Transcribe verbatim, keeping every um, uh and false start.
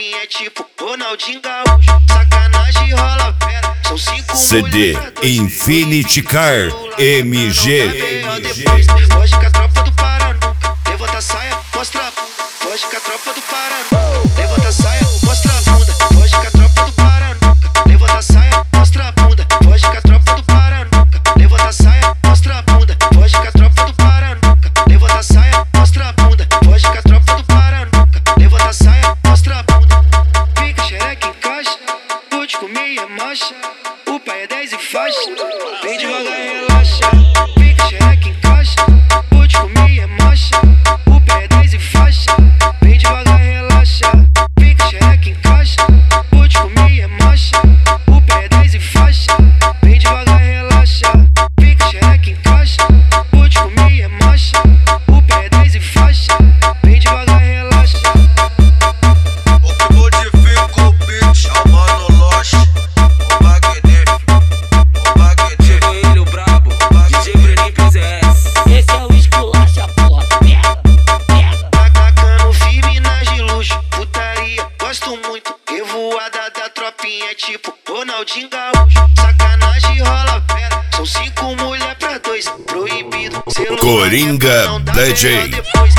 tropinha é tipo Ronaldinho Gaúcho. Sacanagem rola pera, são cinco C D Infinity Car M G. Depois, foge com a tropa do Pará nunca. Levanta a saia, mostra a bunda. Foge com a tropa do Pará nunca. Levanta a saia, mostra a bunda. Foge com a tropa do Pará nunca. Levanta a saia, mostra a bunda. Foge com a tropa do Pará nunca. Levanta a saia, mostra a bunda. Foge com a tropa do Pará nunca. Levanta a saia, mostra a bunda. Foge com a tropa do Pará nunca. Levanta a saia, mostra a bunda. Fica xereca em caixa, vou te comer é marcha. O pai é dez e faixa, vem devagar e relaxa. Fica xereca em caixa, vou te comer é marcha. O pai é dez e faixa, vem devagar e relaxa. Fica xereca em caixa, vou te comer é marcha. O pai é dez e faixa, vem devagar e relaxa. Fica xereca em caixa, vou te comer é marcha. O pai é dez e faixa, vem devagar e relaxa. O que modifica o beat é o Mano Lost, o magnífico, o magnífico. Chegou ele, o brabo, D J Breninho P Z S. Esse é o esculacha, porra, pega, pega. Tacando firme nas de luxo, putaria, gosto muito. Revoada da tropinha é tipo Ronaldinho Gaúcho. Sacanagem rola pera, são cinco mulher pra dois. Proibido, celular Coringa não dá D J. melhor depois.